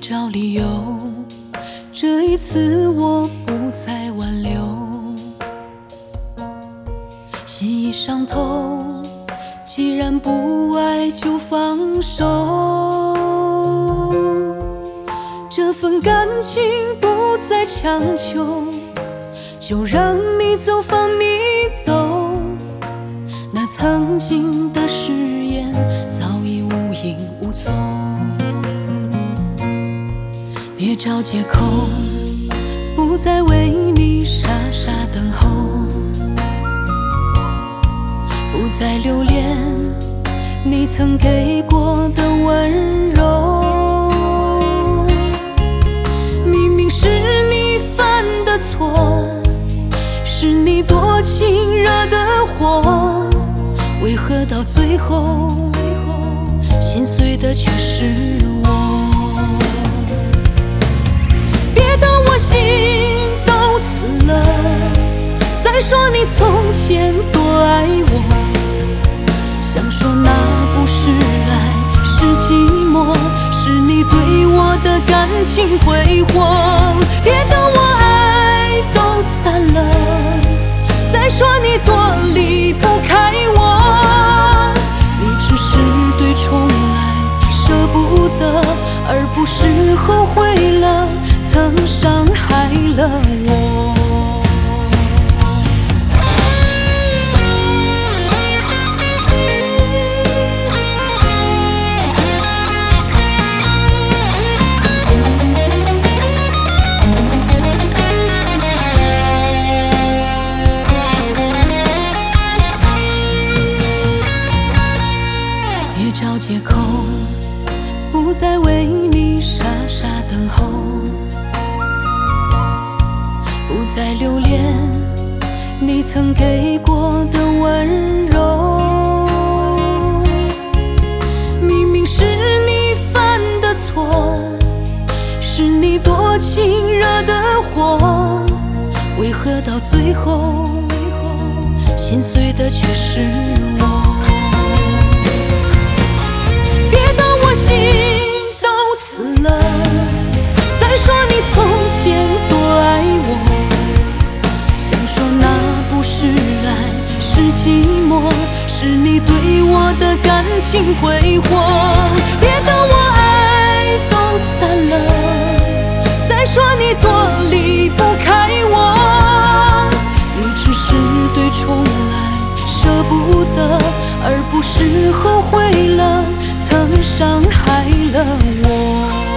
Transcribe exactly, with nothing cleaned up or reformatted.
找理由，这一次我不再挽留。心已伤透，既然不爱就放手。这份感情不再强求，就让你走，放你走。那曾经的誓言早已无影无踪。别找借口，不再为你傻傻等候，不再留恋你曾给过的温柔。明明是你犯的错，是你多情惹的祸，为何到最后心碎的却是我？别等我心都死了再说你从前多爱我，想说那不是爱，是寂寞，是你对我的感情挥霍。别等我爱都散了再说你多离不开我，你只是对重来舍不得，而不是后悔了曾伤害了我。找借口，不再为你傻傻等候，不再留恋你曾给过的温柔。明明是你犯的错，是你多情惹的祸，为何到最后心碎的却是我？心都死了再说你从前多爱我，想说那不是爱，是寂寞，是你对我的感情挥霍。别等我爱都散了再说你多离不开我，你只是对重来舍不得，而不是后悔了曾伤害了我。